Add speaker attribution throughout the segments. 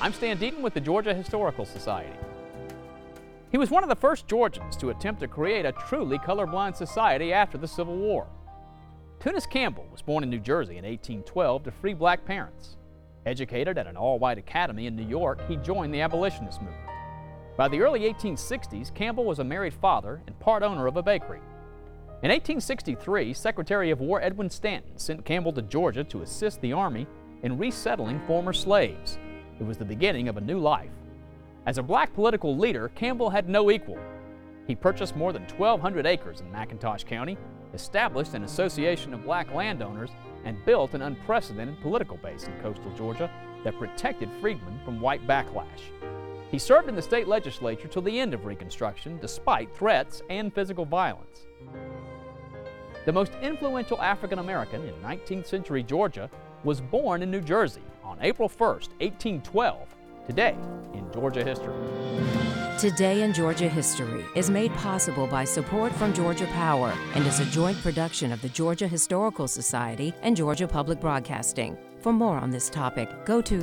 Speaker 1: I'm Stan Deaton with the Georgia Historical Society. He was one of the first Georgians to attempt to create a truly colorblind society after the Civil War. Tunis Campbell was born in New Jersey in 1812 to free black parents. Educated at an all-white academy in New York, he joined the abolitionist movement. By the early 1860s, Campbell was a married father and part owner of a bakery. In 1863, Secretary of War Edwin Stanton sent Campbell to Georgia to assist the Army in resettling former slaves. It was the beginning of a new life. As a black political leader, Campbell had no equal. He purchased more than 1,200 acres in McIntosh County, established an association of black landowners, and built an unprecedented political base in coastal Georgia that protected freedmen from white backlash. He served in the state legislature till the end of Reconstruction, despite threats and physical violence. The most influential African American in 19th century Georgia was born in New Jersey on April 1st, 1812, today in Georgia history.
Speaker 2: Today in Georgia History is made possible by support from Georgia Power and is a joint production of the Georgia Historical Society and Georgia Public Broadcasting. For more on this topic, go to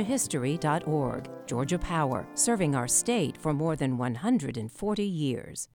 Speaker 2: todayingeorgiahistory.org. Georgia Power, serving our state for more than 140 years.